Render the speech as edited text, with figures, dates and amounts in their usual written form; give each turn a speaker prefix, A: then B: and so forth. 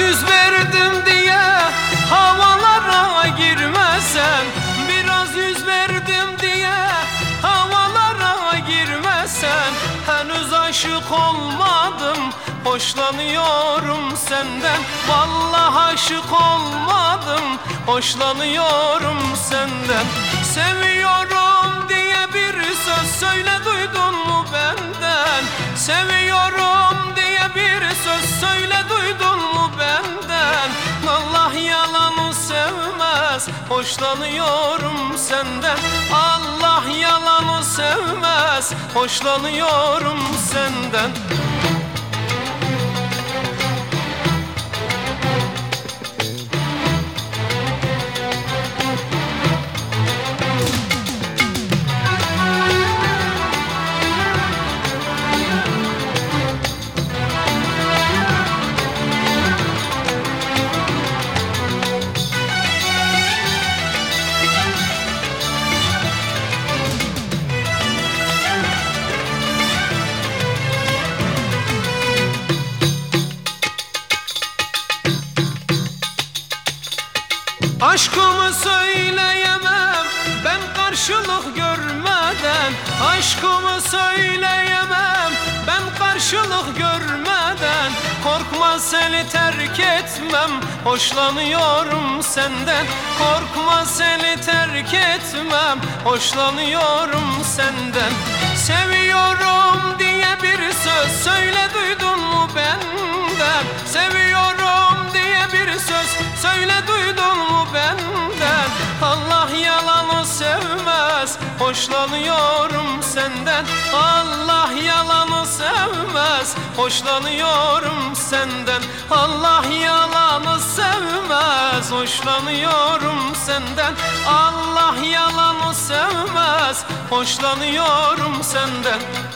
A: yüz verdim diye havalara girmesen, biraz yüz verdim diye havalara girmesen, henüz aşık olmadım, hoşlanıyorum senden. Vallahi aşık olmadım, hoşlanıyorum senden. Seviyorum diye bir söz söyle, duydun mu benden? Seviyorum diye bir söz söyle, duydun mu benden? Allah yalanı sevmez, hoşlanıyorum senden. Allah yalanı sevmez, hoşlanıyorum senden. Aşkımı söyleyemem ben karşılık görmeden. Aşkımı söyleyemem ben karşılık görmeden. Korkma seni terk etmem, hoşlanıyorum senden. Korkma seni terk etmem, hoşlanıyorum senden. Seviyorum diye bir söz söyle, duydun mu benden? Seviyorum diye bir söz söyle, duydun mu benden? Allah yalanı sevmez, hoşlanıyorum senden. Allah yalanı sevmez, hoşlanıyorum senden. Allah yalanı sevmez, hoşlanıyorum senden. Allah yalanı sevmez, hoşlanıyorum senden.